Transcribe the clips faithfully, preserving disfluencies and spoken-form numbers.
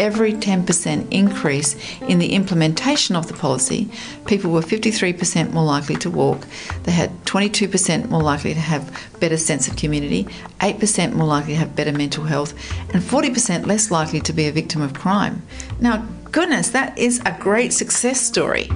every ten percent increase in the implementation of the policy, people were fifty-three percent more likely to walk, they had twenty-two percent more likely to have better sense of community, eight percent more likely to have better mental health, and forty percent less likely to be a victim of crime. Now, goodness, that is a great success story.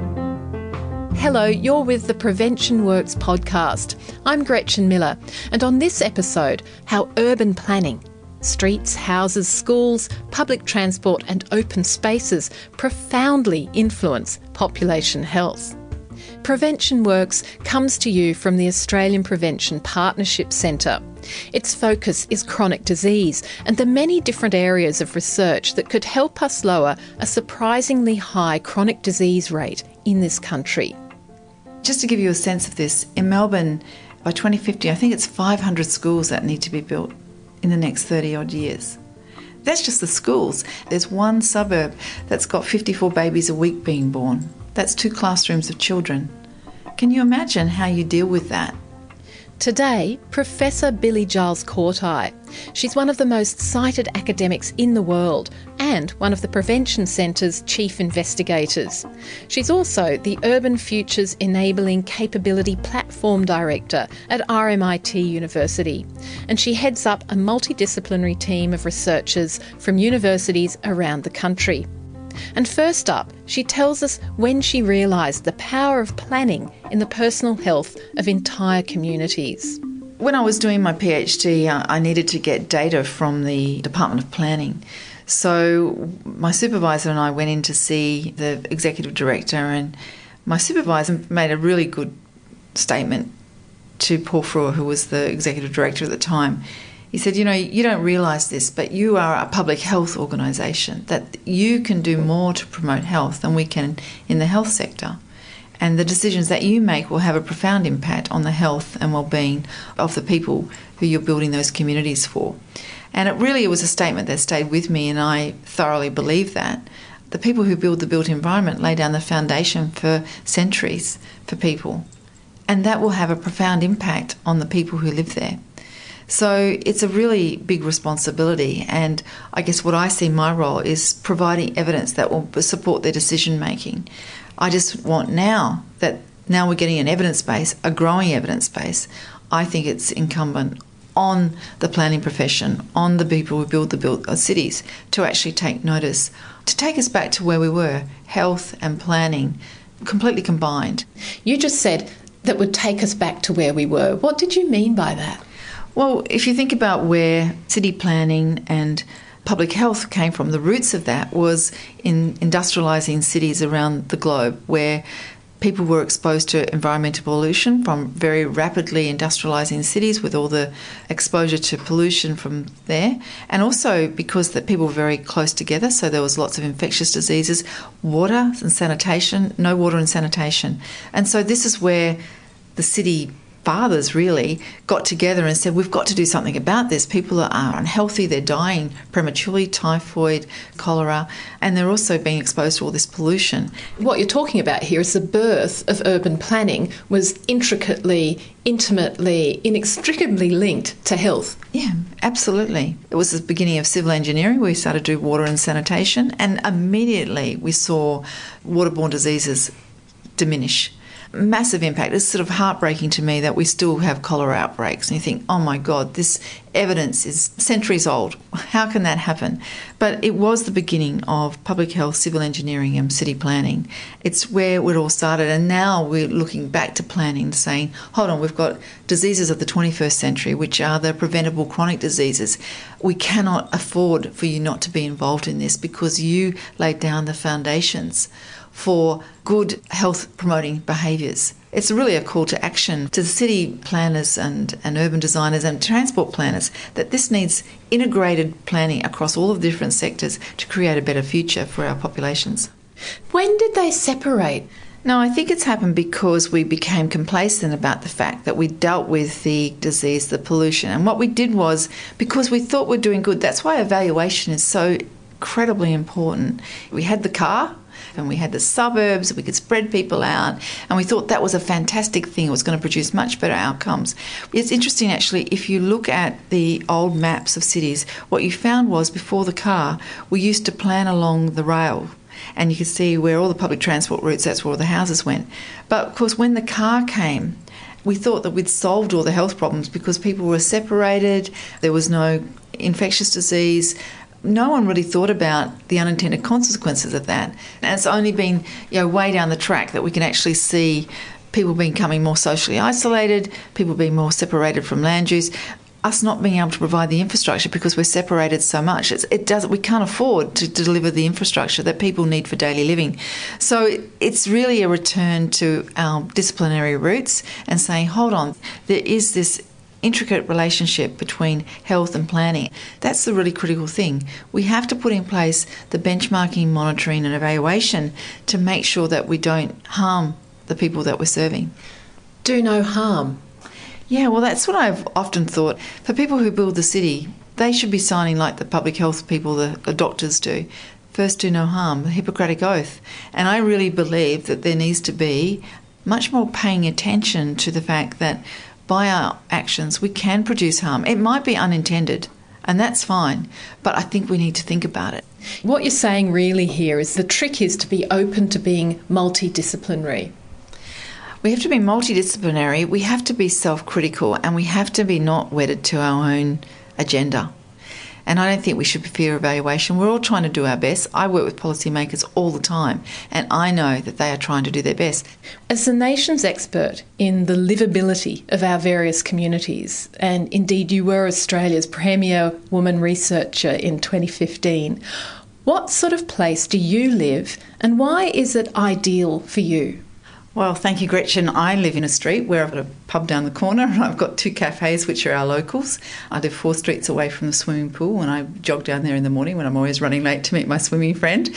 Hello, you're with the Prevention Works podcast. I'm Gretchen Miller, and on this episode, how urban planning, streets, houses, schools, public transport and open spaces profoundly influence population health. Prevention Works comes to you from the Australian Prevention Partnership Centre. Its focus is chronic disease and the many different areas of research that could help us lower a surprisingly high chronic disease rate in this country. Just to give you a sense of this, in Melbourne, by twenty fifty, I think it's five hundred schools that need to be built in the next thirty odd years. That's just the schools. There's one suburb that's got fifty-four babies a week being born. That's two classrooms of children. Can you imagine how you deal with that? Today, Professor Billie Giles Courteye. She's one of the most cited academics in the world and one of the Prevention Centre's chief investigators. She's also the Urban Futures Enabling Capability Platform Director at R M I T University, and she heads up a multidisciplinary team of researchers from universities around the country. And first up, she tells us when she realised the power of planning in the personal health of entire communities. When I was doing my PhD, uh, I needed to get data from the Department of Planning. So my supervisor and I went in to see the executive director, and my supervisor made a really good statement to Paul Frewer, who was the executive director at the time. He said, you know, you don't realise this, but you are a public health organisation, that you can do more to promote health than we can in the health sector. And the decisions that you make will have a profound impact on the health and well-being of the people who you're building those communities for. And it really was a statement that stayed with me, and I thoroughly believe that. The people who build the built environment lay down the foundation for centuries for people. And that will have a profound impact on the people who live there. So it's a really big responsibility, and I guess what I see my role is providing evidence that will support their decision making. I just want now that now we're getting an evidence base, a growing evidence base. I think it's incumbent on the planning profession, on the people who build the built cities, to actually take notice, to take us back to where we were, health and planning completely combined. You just said that would take us back to where we were. What did you mean by that? Well, if you think about where city planning and public health came from, the roots of that was in industrialising cities around the globe, where people were exposed to environmental pollution from very rapidly industrialising cities with all the exposure to pollution from there, and also because that people were very close together, so there was lots of infectious diseases, water and sanitation, no water and sanitation. And so this is where the city fathers really got together and said, we've got to do something about this. People are unhealthy, they're dying prematurely, typhoid, cholera, and they're also being exposed to all this pollution. What you're talking about here is the birth of urban planning was intricately, intimately, inextricably linked to health. Yeah, absolutely. It was the beginning of civil engineering. We started to do water and sanitation, and immediately we saw waterborne diseases diminish. Massive impact. It's sort of heartbreaking to me that we still have cholera outbreaks, and you think, oh my God, this evidence is centuries old. How can that happen? But it was the beginning of public health, civil engineering and city planning. It's where it all started, and now we're looking back to planning, saying, hold on, we've got diseases of the twenty-first century, which are the preventable chronic diseases. We cannot afford for you not to be involved in this, because you laid down the foundations for good health promoting behaviours. It's really a call to action to the city planners and, and urban designers and transport planners that this needs integrated planning across all of the different sectors to create a better future for our populations. When did they separate? No, I think it's happened because we became complacent about the fact that we dealt with the disease, the pollution. And what we did was, because we thought we're doing good, that's why evaluation is so incredibly important. We had the car, And we had the suburbs, we could spread people out, and we thought that was a fantastic thing. It was going to produce much better outcomes. It's interesting, actually, if you look at the old maps of cities, what you found was before the car, we used to plan along the rail. And you could see where all the public transport routes, that's where all the houses went. But, of course, when the car came, we thought that we'd solved all the health problems because people were separated, there was no infectious disease. No one really thought about the unintended consequences of that. And it's only been, you know, way down the track that we can actually see people becoming more socially isolated, people being more separated from land use, us not being able to provide the infrastructure because we're separated so much. It's, it does, we can't afford to deliver the infrastructure that people need for daily living. So it, it's really a return to our disciplinary roots and saying, hold on, there is this intricate relationship between health and planning. That's the really critical thing. We have to put in place the benchmarking, monitoring and evaluation to make sure that we don't harm the people that we're serving. Do no harm. Yeah, well, that's what I've often thought. For people who build the city, they should be signing like the public health people, the, the doctors do. First, do no harm, the Hippocratic Oath. And I really believe that there needs to be much more paying attention to the fact that by our actions, we can produce harm. It might be unintended, and that's fine, but I think we need to think about it. What you're saying really here is the trick is to be open to being multidisciplinary. We have to be multidisciplinary, we have to be self-critical, and we have to be not wedded to our own agenda. And I don't think we should fear evaluation. We're all trying to do our best. I work with policymakers all the time, and I know that they are trying to do their best. As the nation's expert in the livability of our various communities, and indeed you were Australia's premier woman researcher in twenty fifteen, what sort of place do you live, and why is it ideal for you? Well, thank you, Gretchen. I live in a street where I've got a pub down the corner and I've got two cafes which are our locals. I live four streets away from the swimming pool and I jog down there in the morning when I'm always running late to meet my swimming friend.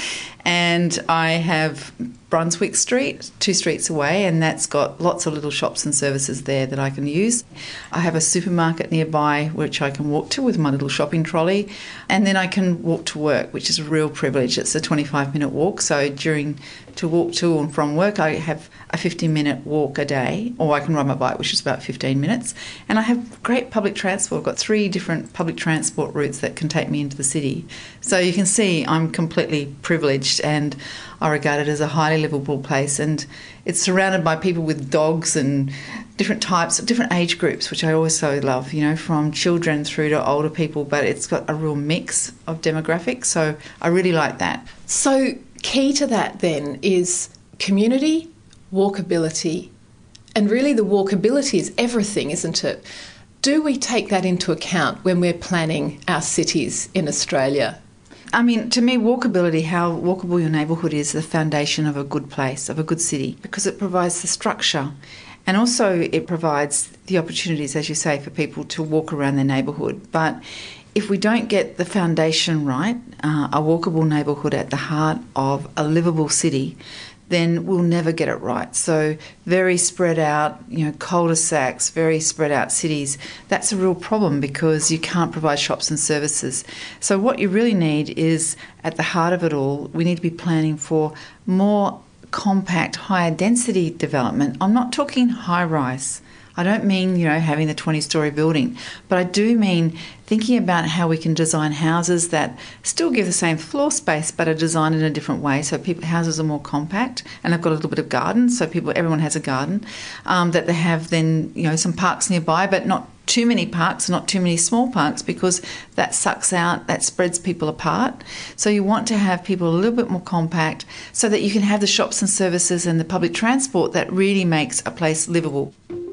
And I have Brunswick Street, two streets away, and that's got lots of little shops and services there that I can use. I have a supermarket nearby which I can walk to with my little shopping trolley, and then I can walk to work, which is a real privilege. It's a twenty-five minute walk, so during to walk to and from work I have a fifteen minute walk a day, or I can ride my bike, which is about fifteen minutes, and I have great public transport. I've got three different public transport routes that can take me into the city. So you can see I'm completely privileged, and I regard it as a highly livable place, and it's surrounded by people with dogs and different types, different age groups, which I also love, you know, from children through to older people, but it's got a real mix of demographics, so I really like that. So key to that then is community, walkability, and really the walkability is everything, isn't it? Do we take that into account when we're planning our cities in Australia? I mean, to me, walkability, how walkable your neighbourhood is the foundation of a good place, of a good city, because it provides the structure and also it provides the opportunities, as you say, for people to walk around their neighbourhood. But if we don't get the foundation right, uh, a walkable neighbourhood at the heart of a livable city, then we'll never get it right. So very spread out, you know, cul-de-sacs, very spread out cities, that's a real problem because you can't provide shops and services. So what you really need is, at the heart of it all, we need to be planning for more compact, higher density development. I'm not talking high-rise. I don't mean, you know, having the twenty-storey building, but I do mean thinking about how we can design houses that still give the same floor space but are designed in a different way, so people houses are more compact and they've got a little bit of garden, so people everyone has a garden, um, that they have then, you know, some parks nearby, but not too many parks, not too many small parks, because that sucks out, that spreads people apart. So you want to have people a little bit more compact so that you can have the shops and services and the public transport that really makes a place livable.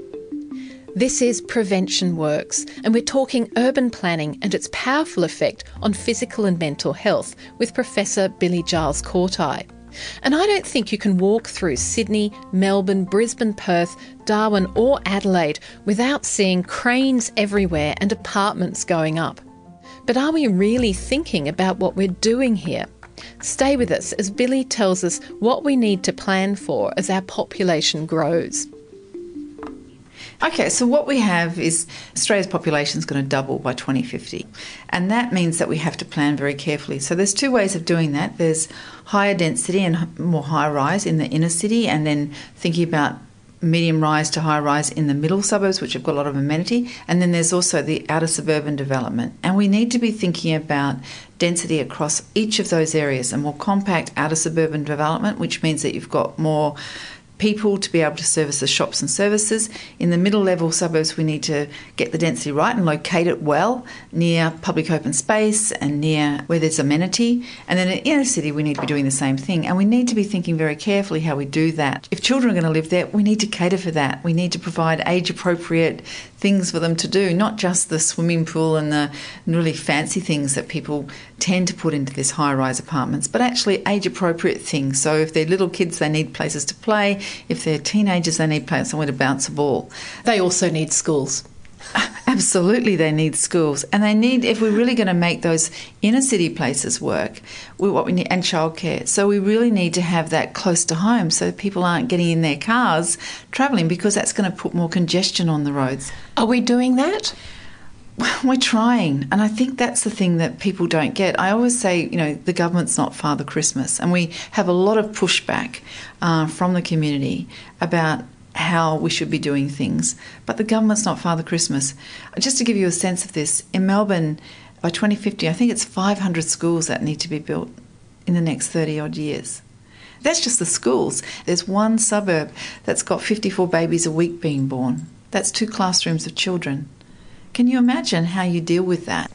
This is Prevention Works, and we're talking urban planning and its powerful effect on physical and mental health with Professor Billy Giles Courteye. And I don't think you can walk through Sydney, Melbourne, Brisbane, Perth, Darwin or Adelaide without seeing cranes everywhere and apartments going up. But are we really thinking about what we're doing here? Stay with us as Billy tells us what we need to plan for as our population grows. Okay, so what we have is Australia's population is going to double by twenty fifty, and that means that we have to plan very carefully. So there's two ways of doing that. There's higher density and more high rise in the inner city, and then thinking about medium rise to high rise in the middle suburbs, which have got a lot of amenity, and then there's also the outer suburban development. And we need to be thinking about density across each of those areas, a more compact outer suburban development, which means that you've got more people to be able to service the shops and services. In the middle level suburbs, we need to get the density right and locate it well near public open space and near where there's amenity. And then in the inner city, we need to be doing the same thing. And we need to be thinking very carefully how we do that. If children are going to live there, we need to cater for that. We need to provide age-appropriate things for them to do, not just the swimming pool and the really fancy things that people tend to put into these high-rise apartments, but actually age-appropriate things. So if they're little kids, they need places to play. If they're teenagers, they need somewhere to bounce a ball. They also need schools. Absolutely, they need schools. And they need, if we're really going to make those inner city places work, we, what we need, and childcare. So we really need to have that close to home so people aren't getting in their cars travelling, because that's going to put more congestion on the roads. Are we doing that? We're trying, and I think that's the thing that people don't get. I always say, you know, the government's not Father Christmas, and we have a lot of pushback uh, from the community about how we should be doing things, but the government's not Father Christmas. Just to give you a sense of this, in Melbourne, by twenty fifty, I think it's five hundred schools that need to be built in the next thirty odd years. That's just the schools. There's one suburb that's got fifty-four babies a week being born. That's two classrooms of children. Can you imagine how you deal with that?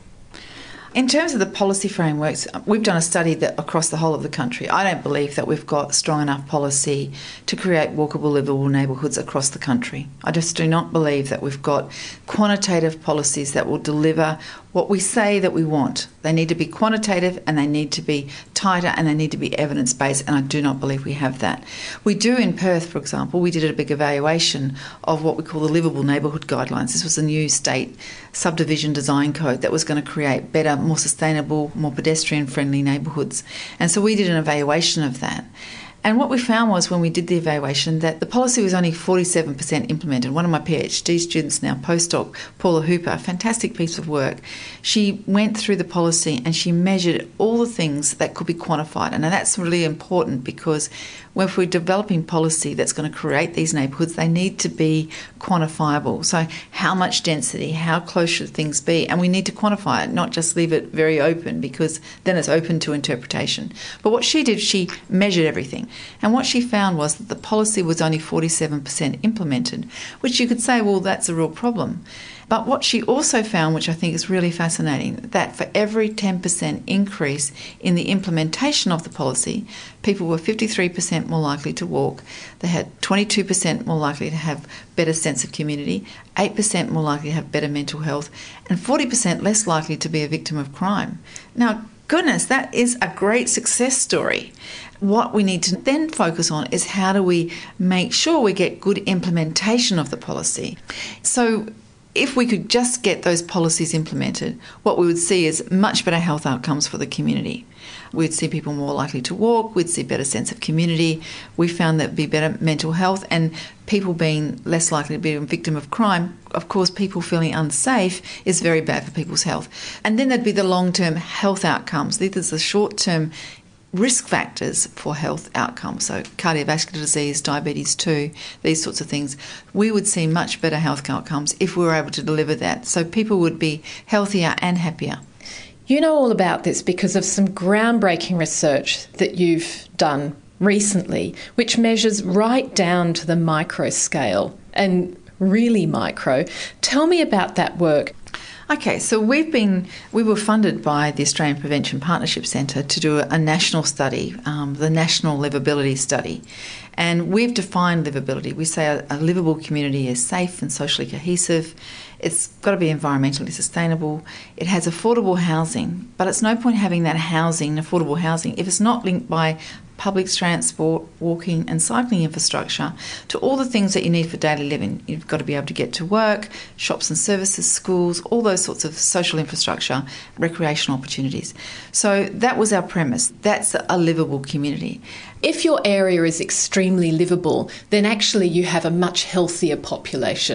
In terms of the policy frameworks, we've done a study that across the whole of the country. I don't believe that we've got strong enough policy to create walkable, livable neighbourhoods across the country. I just do not believe that we've got quantitative policies that will deliver what we say that we want. They need to be quantitative, and they need to be tighter, and they need to be evidence-based, and I do not believe we have that. We do in Perth, for example, we did a big evaluation of what we call the Livable Neighbourhood Guidelines. This was a new state subdivision design code that was going to create better, more sustainable, more pedestrian-friendly neighbourhoods. And so we did an evaluation of that. And what we found was, when we did the evaluation, that the policy was only forty-seven percent implemented. One of my PhD students now, postdoc, Paula Hooper, a fantastic piece of work. She went through the policy and she measured all the things that could be quantified. And that's really important, because if we're developing policy that's going to create these neighbourhoods, they need to be quantifiable. So how much density, how close should things be? And we need to quantify it, not just leave it very open, because then it's open to interpretation. But what she did, she measured everything. And what she found was that the policy was only forty-seven percent implemented, which you could say, well, that's a real problem. But what she also found, which I think is really fascinating, that for every ten percent increase in the implementation of the policy, people were fifty-three percent more likely to walk. They had twenty-two percent more likely to have better sense of community, eight percent more likely to have better mental health, and forty percent less likely to be a victim of crime. Now, goodness, that is a great success story. What we need to then focus on is how do we make sure we get good implementation of the policy. So if we could just get those policies implemented, what we would see is much better health outcomes for the community. We'd see people more likely to walk, we'd see better sense of community. We found that would be better mental health, and people being less likely to be a victim of crime. Of course, people feeling unsafe is very bad for people's health. And then there'd be the long-term health outcomes. These are the short-term risk factors for health outcomes, so cardiovascular disease, diabetes two, these sorts of things. We would see much better health outcomes if we were able to deliver that, so people would be healthier and happier. You know all about this because of some groundbreaking research that you've done recently, which measures right down to the micro scale, and really micro. Tell me about that work. Okay, so we've been, we were funded by the Australian Prevention Partnership Centre to do a national study, um, the National Livability Study. And we've defined livability. We say a, a livable community is safe and socially cohesive. It's got to be environmentally sustainable. It has affordable housing, but it's no point having that housing, affordable housing, if it's not linked by public transport, walking and cycling infrastructure to all the things that you need for daily living. You've got to be able to get to work, shops and services, schools, all those sorts of social infrastructure, recreational opportunities. So that was our premise. That's a livable community. If your area is extremely livable, then actually you have a much healthier population.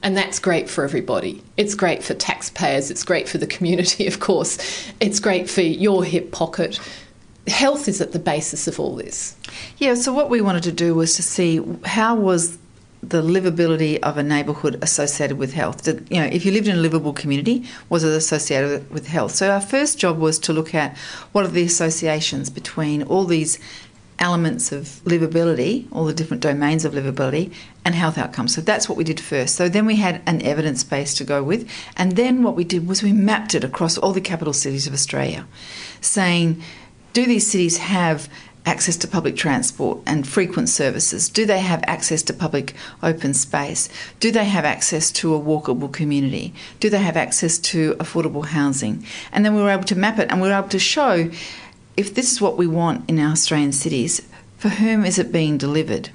And that's great for everybody. It's great for taxpayers. It's great for the community, of course. It's great for your hip pocket. Health is at the basis of all this. Yeah, so what we wanted to do was to see how was the livability of a neighbourhood associated with health. Did, you know, if you lived in a livable community, was it associated with health? So our first job was to look at what are the associations between all these elements of livability, all the different domains of livability, and health outcomes. So that's what we did first. So then we had an evidence base to go with, and then what we did was we mapped it across all the capital cities of Australia, saying, do these cities have access to public transport and frequent services? Do they have access to public open space? Do they have access to a walkable community? Do they have access to affordable housing? And then we were able to map it, and we were able to show, if this is what we want in our Australian cities, for whom is it being delivered?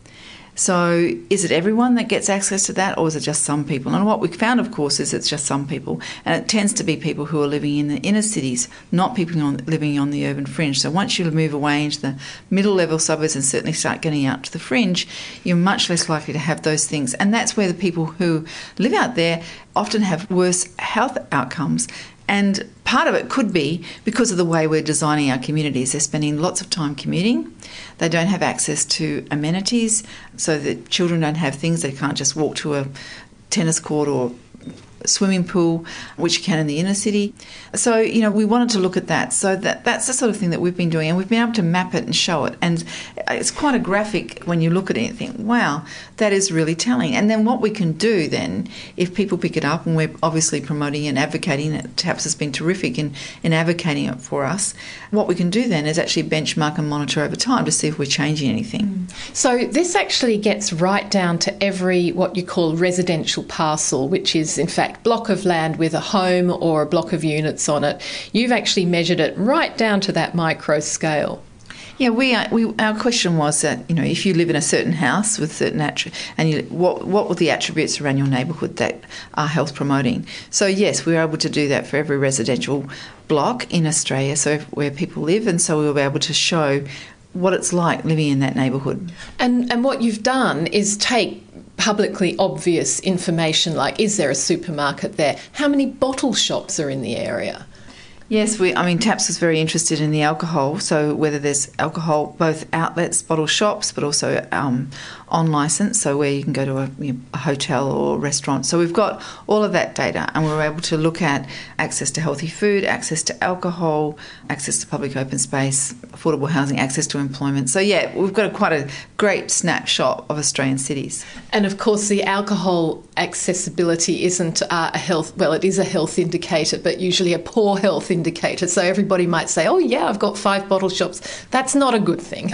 So is it everyone that gets access to that, or is it just some people? And what we found, of course, is it's just some people. And it tends to be people who are living in the inner cities, not people on, living on the urban fringe. So once you move away into the middle-level suburbs and certainly start getting out to the fringe, you're much less likely to have those things. And that's where the people who live out there often have worse health outcomes. And part of it could be because of the way we're designing our communities. They're spending lots of time commuting. They don't have access to amenities, so that children don't have things. They can't just walk to a tennis court or swimming pool, which you can in the inner city. So, you know, we wanted to look at that. So that that's the sort of thing that we've been doing, and we've been able to map it and show it. And it's quite a graphic when you look at it and think, wow, that is really telling. And then what we can do then, if people pick it up, and we're obviously promoting and advocating it, TAPS has been terrific in, in advocating it for us, what we can do then is actually benchmark and monitor over time to see if we're changing anything. So this actually gets right down to every, what you call residential parcel, which is in fact block of land with a home or a block of units on it. You've actually measured it right down to that micro scale. Yeah, we, are, we our question was that, you know, if you live in a certain house with certain attributes, and you, what what were the attributes around your neighbourhood that are health promoting? So yes, we were able to do that for every residential block in Australia, so where people live, and so we were able to show what it's like living in that neighbourhood. And and what you've done is take publicly obvious information, like is there a supermarket there? How many bottle shops are in the area? Yes, we. I mean, TAPS was very interested in the alcohol, so whether there's alcohol, both outlets, bottle shops, but also um, on licence, so where you can go to a, you know, a hotel or a restaurant. So we've got all of that data, and we were able to look at access to healthy food, access to alcohol, access to public open space, affordable housing, access to employment. So yeah, we've got a, quite a great snapshot of Australian cities. And of course, the alcohol accessibility isn't uh, a health, well, it is a health indicator, but usually a poor health indicator. So everybody might say, oh yeah, I've got five bottle shops. That's not a good thing.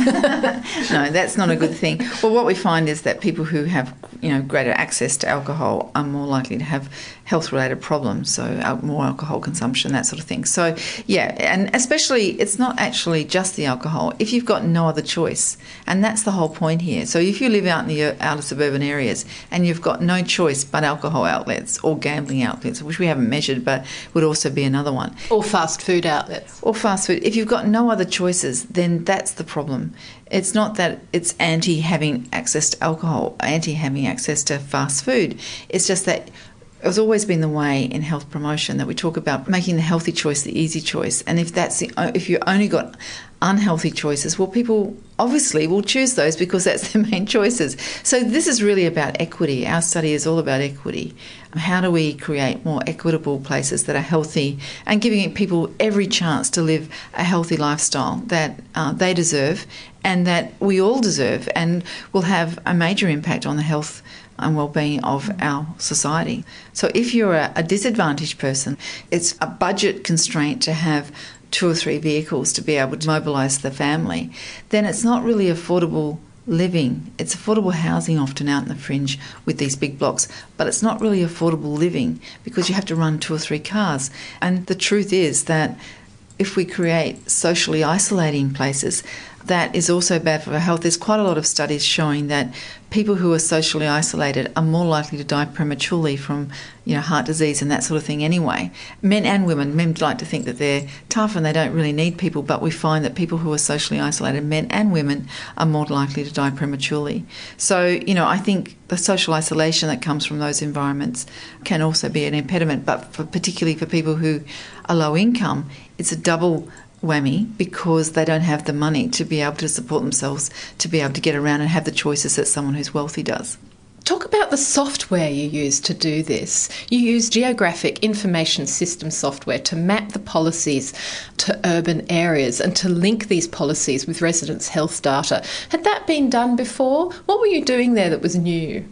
No, that's not a good thing. Well, what we find is that people who have, you know, greater access to alcohol are more likely to have health-related problems, so more alcohol consumption, that sort of thing. So, yeah, and especially it's not actually just the alcohol. If you've got no other choice, and that's the whole point here. So if you live out in the outer suburban areas and you've got no choice but alcohol outlets or gambling outlets, which we haven't measured but would also be another one. Or fast food outlets. Or fast food. If you've got no other choices, then that's the problem. It's not that it's anti having access to alcohol, anti having access to fast food. It's just that it's always been the way in health promotion that we talk about making the healthy choice the easy choice. And if that's the, if you only got unhealthy choices, well, people obviously will choose those because that's their main choices. So this is really about equity. Our study is all about equity. How do we create more equitable places that are healthy and giving people every chance to live a healthy lifestyle that uh, they deserve and that we all deserve, and will have a major impact on the health and well-being of our society. So if you're a, a disadvantaged person, it's a budget constraint to have two or three vehicles to be able to mobilise the family, then it's not really affordable living. It's affordable housing often out in the fringe with these big blocks, but it's not really affordable living because you have to run two or three cars. And the truth is that if we create socially isolating places, that is also bad for our health. There's quite a lot of studies showing that people who are socially isolated are more likely to die prematurely from, you know, heart disease and that sort of thing anyway. Men and women. Men like to think that they're tough and they don't really need people, but we find that people who are socially isolated, men and women, are more likely to die prematurely. So, you know, I think the social isolation that comes from those environments can also be an impediment, but for, particularly for people who are low income, it's a double whammy because they don't have the money to be able to support themselves, to be able to get around and have the choices that someone who's wealthy does. Talk about the software you use to do this. You use geographic information system software to map the policies to urban areas and to link these policies with residents' health data. Had that been done before? What were you doing there that was new?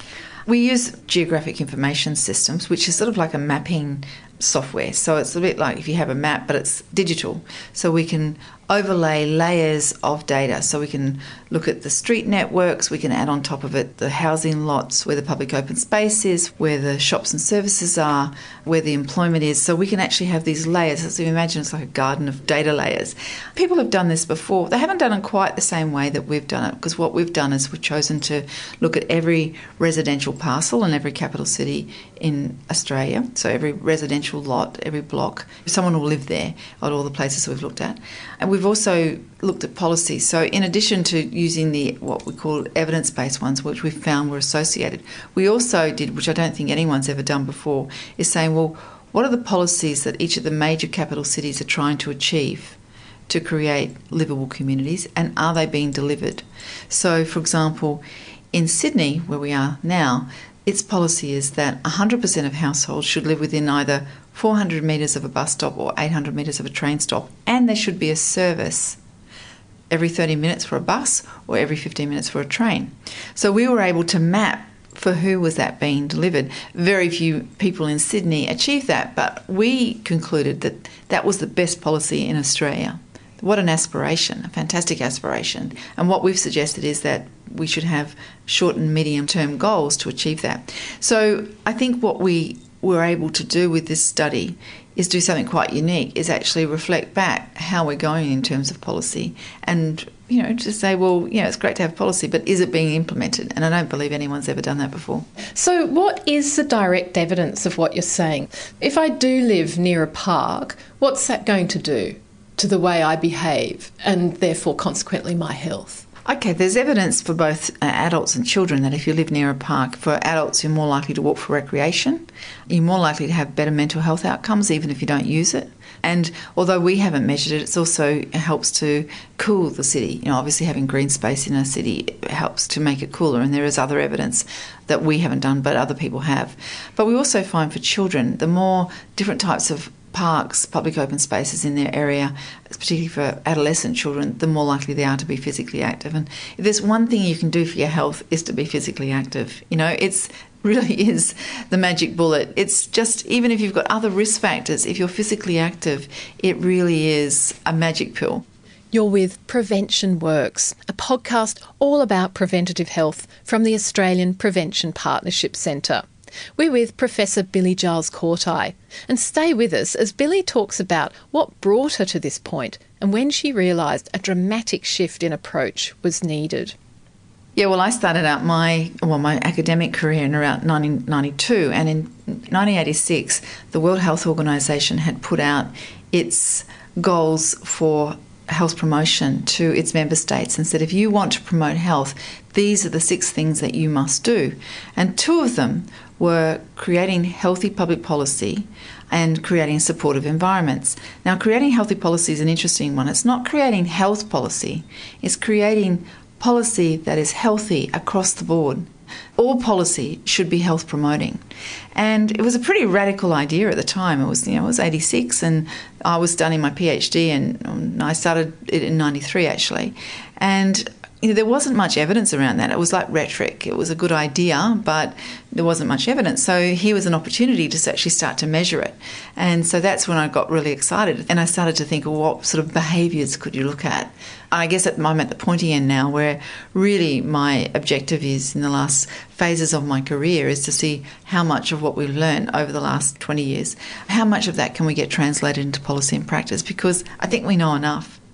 We use geographic information systems, which is sort of like a mapping software. So it's a bit like if you have a map, but it's digital. So we can overlay layers of data. So we can look at the street networks, we can add on top of it the housing lots, where the public open space is, where the shops and services are, where the employment is. So we can actually have these layers. So you imagine it's like a garden of data layers. People have done this before. They haven't done it quite the same way that we've done it, because what we've done is we've chosen to look at every residential parcel in every capital city in Australia. So every residential lot, every block, someone will live there at all the places we've looked at. And we've also looked at policy. So in addition to using the what we call evidence-based ones, which we found were associated, we also did, which I don't think anyone's ever done before, is saying, well, what are the policies that each of the major capital cities are trying to achieve to create livable communities, and are they being delivered? So, for example, in Sydney, where we are now, its policy is that one hundred percent of households should live within either four hundred metres of a bus stop or eight hundred metres of a train stop, and there should be a service every thirty minutes for a bus or every fifteen minutes for a train. So we were able to map for who was that being delivered. Very few people in Sydney achieved that, but we concluded that that was the best policy in Australia. What an aspiration, a fantastic aspiration. And what we've suggested is that we should have short and medium term goals to achieve that. So I think what we were able to do with this study is do something quite unique, is actually reflect back how we're going in terms of policy and, you know, to say, well, you know, it's great to have policy, but is it being implemented? And I don't believe anyone's ever done that before. So what is the direct evidence of what you're saying? If I do live near a park, what's that going to do to the way I behave and therefore consequently my health? Okay, there's evidence for both uh, adults and children that if you live near a park, for adults you're more likely to walk for recreation, you're more likely to have better mental health outcomes even if you don't use it. And although we haven't measured it, it also helps to cool the city. You know, obviously having green space in a city helps to make it cooler, and there is other evidence that we haven't done but other people have. But we also find for children, the more different types of parks, public open spaces in their area, particularly for adolescent children, the more likely they are to be physically active. And if there's one thing you can do for your health is to be physically active. You know, it's really is the magic bullet. It's just, even if you've got other risk factors, if you're physically active, it really is a magic pill. You're with Prevention Works, a podcast all about preventative health from the Australian Prevention Partnership Centre. We're with Professor Billie Giles Courteye, and stay with us as Billie talks about what brought her to this point and when she realised a dramatic shift in approach was needed. Yeah, well, I started out my well my academic career in around nineteen ninety-two, and in nineteen eighty-six, the World Health Organization had put out its goals for health promotion to its member states and said, if you want to promote health, these are the six things that you must do. And two of them were creating healthy public policy and creating supportive environments. Now, creating healthy policy is an interesting one. It's not creating health policy, it's creating policy that is healthy across the board. All policy should be health promoting. And it was a pretty radical idea at the time. It was, you know, it was eighty-six, and I was studying my PhD, and I started it in ninety-three actually. And you know, there wasn't much evidence around that. It was like rhetoric. It was a good idea, but there wasn't much evidence. So here was an opportunity to actually start to measure it. And so that's when I got really excited. And I started to think, well, what sort of behaviours could you look at? I guess I'm at the pointy end now where really my objective is, in the last phases of my career, is to see how much of what we've learned over the last twenty years, how much of that can we get translated into policy and practice, because I think we know enough.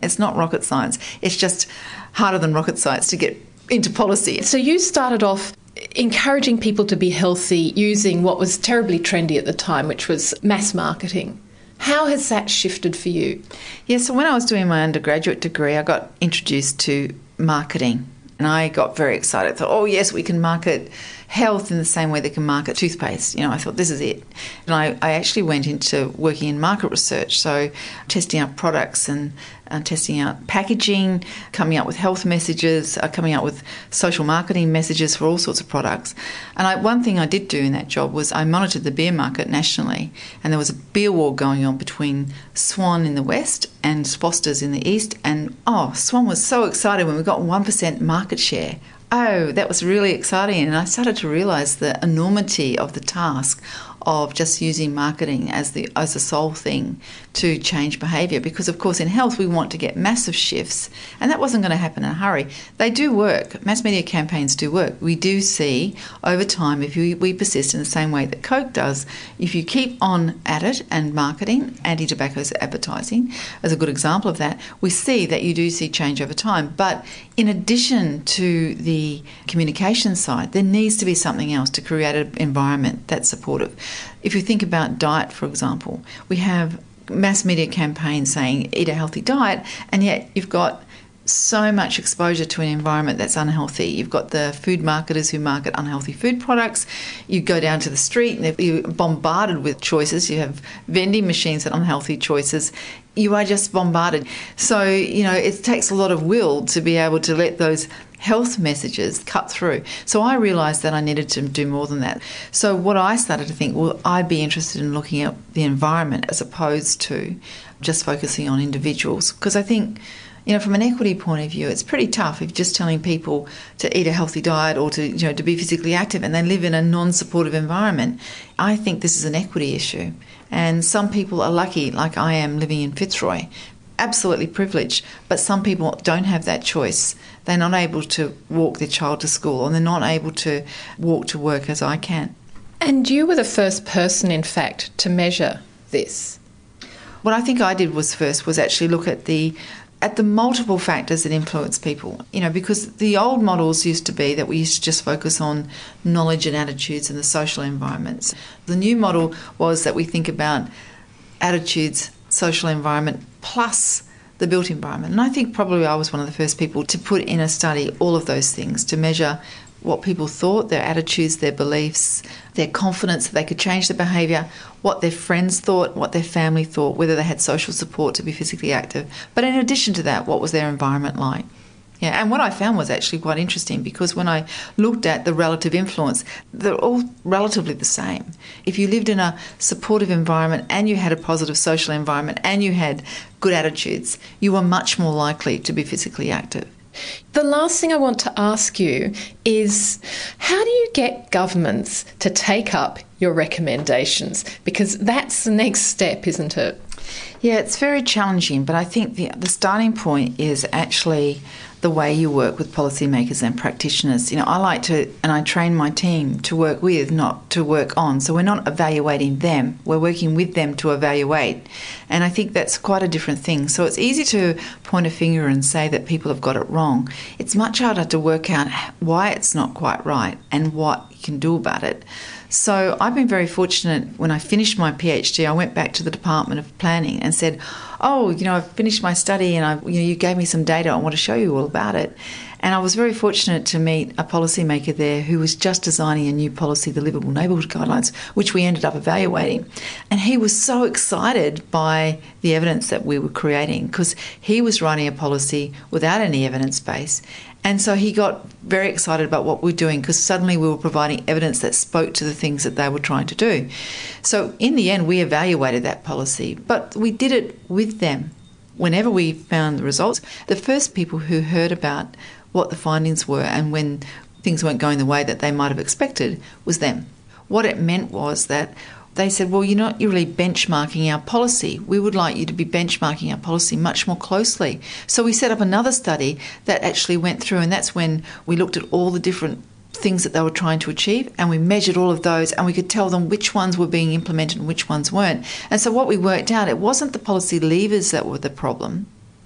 It's not rocket science. It's just harder than rocket science to get into policy. So you started off encouraging people to be healthy using what was terribly trendy at the time, which was mass marketing. How has that shifted for you? Yeah, so when I was doing my undergraduate degree, I got introduced to marketing. And I got very excited. I thought, oh, yes, we can market health in the same way they can market toothpaste. You know, I thought, this is it. And I, I actually went into working in market research, so testing out products and uh, testing out packaging, coming up with health messages, uh, coming up with social marketing messages for all sorts of products. And I, one thing I did do in that job was I monitored the beer market nationally, and there was a beer war going on between Swan in the west and Foster's in the east. And, oh, Swan was so excited when we got one percent market share. Oh, that was really exciting. And I started to realise the enormity of the task of just using marketing as the as the sole thing to change behaviour. Because, of course, in health we want to get massive shifts, and that wasn't going to happen in a hurry. They do work. Mass media campaigns do work. We do see over time, if we, we persist in the same way that Coke does, if you keep on at it and marketing, anti-tobacco advertising as a good example of that, we see that you do see change over time. But in addition to the communication side, there needs to be something else to create an environment that's supportive. If you think about diet, for example, we have mass media campaigns saying eat a healthy diet, and yet you've got so much exposure to an environment that's unhealthy. You've got the food marketers who market unhealthy food products. You go down to the street and you're bombarded with choices. You have vending machines and unhealthy choices. You are just bombarded. So, you know, it takes a lot of will to be able to let those health messages cut through. So I realised that I needed to do more than that. So what I started to think, well, I'd be interested in looking at the environment as opposed to just focusing on individuals. Because I think, you know, from an equity point of view, it's pretty tough if you're just telling people to eat a healthy diet or to, you know, to be physically active and they live in a non-supportive environment. I think this is an equity issue. And some people are lucky, like I am living in Fitzroy, absolutely privileged, but some people don't have that choice. They're not able to walk their child to school, or they're not able to walk to work as I can. And you were the first person, in fact, to measure this. What I think I did was first was actually look at the at the multiple factors that influence people. You know, because the old models used to be that we used to just focus on knowledge and attitudes and the social environments. The new model was that we think about attitudes, social environment, plus the built environment. And I think probably I was one of the first people to put in a study all of those things, to measure what people thought, their attitudes, their beliefs, their confidence that they could change their behaviour, what their friends thought, what their family thought, whether they had social support to be physically active. But in addition to that, what was their environment like? Yeah, and what I found was actually quite interesting, because when I looked at the relative influence, they're all relatively the same. If you lived in a supportive environment and you had a positive social environment and you had good attitudes, you were much more likely to be physically active. The last thing I want to ask you is, how do you get governments to take up your recommendations? Because that's the next step, isn't it? Yeah, it's very challenging, but I think the, the starting point is actually the way you work with policymakers and practitioners. You know, I like to, and I train my team to work with, not to work on. So we're not evaluating them, we're working with them to evaluate. And I think that's quite a different thing. So it's easy to point a finger and say that people have got it wrong. It's much harder to work out why it's not quite right and what you can do about it. So I've been very fortunate. When I finished my PhD, I went back to the Department of Planning and said, oh, you know, I've finished my study and I, you know, you gave me some data. I want to show you all about it. And I was very fortunate to meet a policymaker there who was just designing a new policy, the Livable Neighbourhood Guidelines, which we ended up evaluating. And he was so excited by the evidence that we were creating, because he was writing a policy without any evidence base. And so he got very excited about what we were doing, because suddenly we were providing evidence that spoke to the things that they were trying to do. So in the end, we evaluated that policy, but we did it with them. Whenever we found the results, the first people who heard about what the findings were and when things weren't going the way that they might have expected was them. What it meant was that they said, well, you're not really benchmarking our policy. We would like you to be benchmarking our policy much more closely. So we set up another study that actually went through, and that's when we looked at all the different things that they were trying to achieve, and we measured all of those, and we could tell them which ones were being implemented and which ones weren't. And so what we worked out, it wasn't the policy levers that were the problem.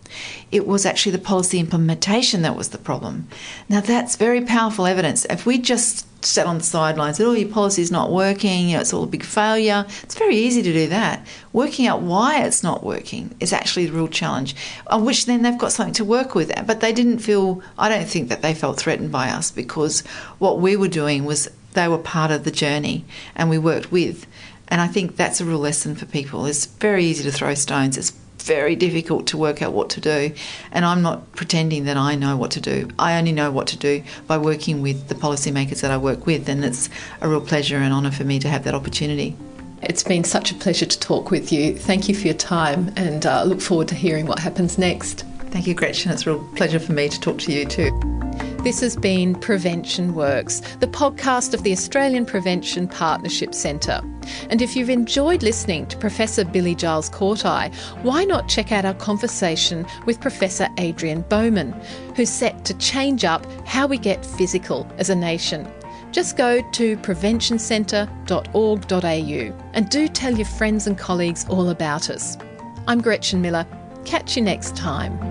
It was actually the policy implementation that was the problem. Now, that's very powerful evidence. If we just sat on the sidelines and, oh, your policy's not working, you know, it's all a big failure, it's very easy to do that. Working out why it's not working is actually the real challenge, on which then they've got something to work with. But they didn't feel, I don't think that they felt threatened by us, because what we were doing was they were part of the journey and we worked with. And I think that's a real lesson for people. It's very easy to throw stones. It's very difficult to work out what to do, and I'm not pretending that I know what to do. I only know what to do by working with the policymakers that I work with, and it's a real pleasure and honour for me to have that opportunity. It's been such a pleasure to talk with you. Thank you for your time, and I uh, look forward to hearing what happens next. Thank you, Gretchen. It's a real pleasure for me to talk to you too. This has been Prevention Works, the podcast of the Australian Prevention Partnership Centre. And if you've enjoyed listening to Professor Billy Giles Courteye, why not check out our conversation with Professor Adrian Bowman, who's set to change up how we get physical as a nation. Just go to prevention centre dot org dot a u and do tell your friends and colleagues all about us. I'm Gretchen Miller. Catch you next time.